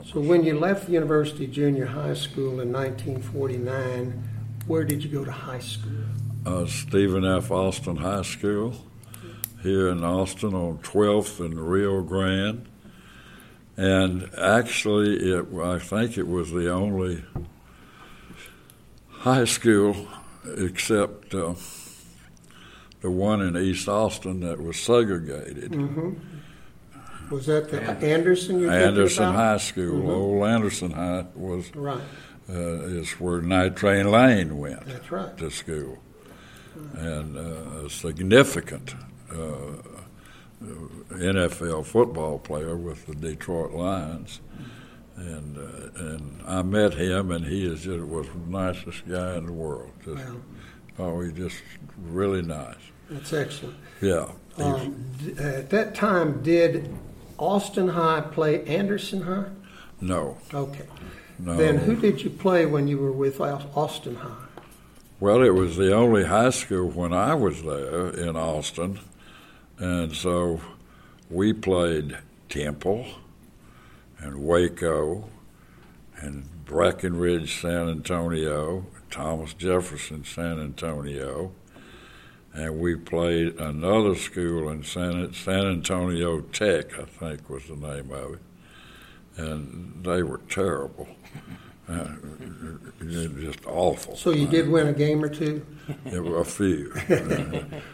So when you left the University Junior High School in 1949, where did you go to high school? Stephen F. Austin High School here in Austin on 12th and Rio Grande. And actually, I think it was the only high school except the one in East Austin that was segregated. Mm-hmm. Was that the Anderson you're Anderson thinking about? High School. Mm-hmm. Old Anderson High was right. Is where Night Train Lane went. That's right. To school. And a significant NFL football player with the Detroit Lions. And I met him, and he was the nicest guy in the world. He's just really nice. That's excellent. Yeah. At that time, did Austin High play Anderson High? No. Okay. No. Then who did you play when you were with Austin High? Well, it was the only high school when I was there in Austin, and so we played Temple and Waco and Breckenridge, San Antonio, Thomas Jefferson, San Antonio, and we played another school in San Antonio Tech, I think was the name of it, and they were terrible. Just awful. So you did win a game or two? There were a few.